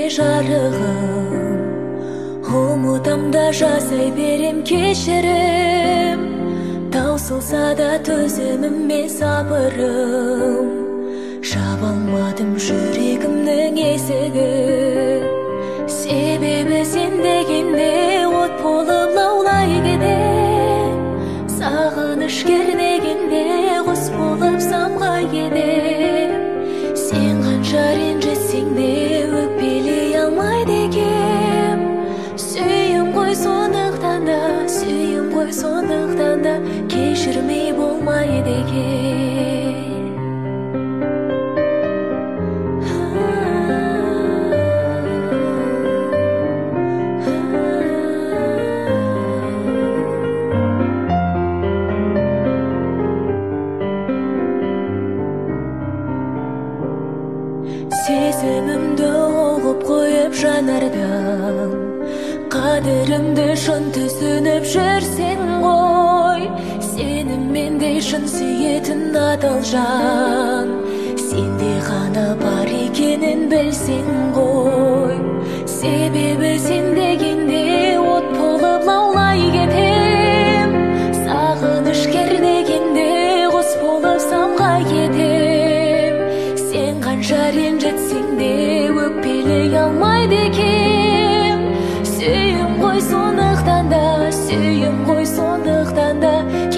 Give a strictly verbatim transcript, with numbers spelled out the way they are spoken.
жарығым, ұмытамда жасай берем кешірім, таусылса да төзіміме сабырым. Жаба алмадым жүрегімнің есігін, себебі сен дегенде от болып лаулай кетем. Сағыныш кернегенде құс болып самғай кетем. Сен қанша ренжітсең де өкпелей алмайды екем. Сүйім ғой сондықтан да, сүйім ғой сондықтан да, кешірмей болмайды екен. Сезімімді оғып қойып жанардан, қадірімді шын түсініп жүрсең ғой. Сені мендей шын сүйетін адал жан, сенде ғана бар екенін білсең ғой. Себебі сен дегенде от болып лаулай кетем. Сағыныш кернегенде құс болып самғай кетем. Сен қанша ренжітсең де өкпелей алмайды екем. Сүйім ғой сондықтан да, сүйім ғой сондықтан да,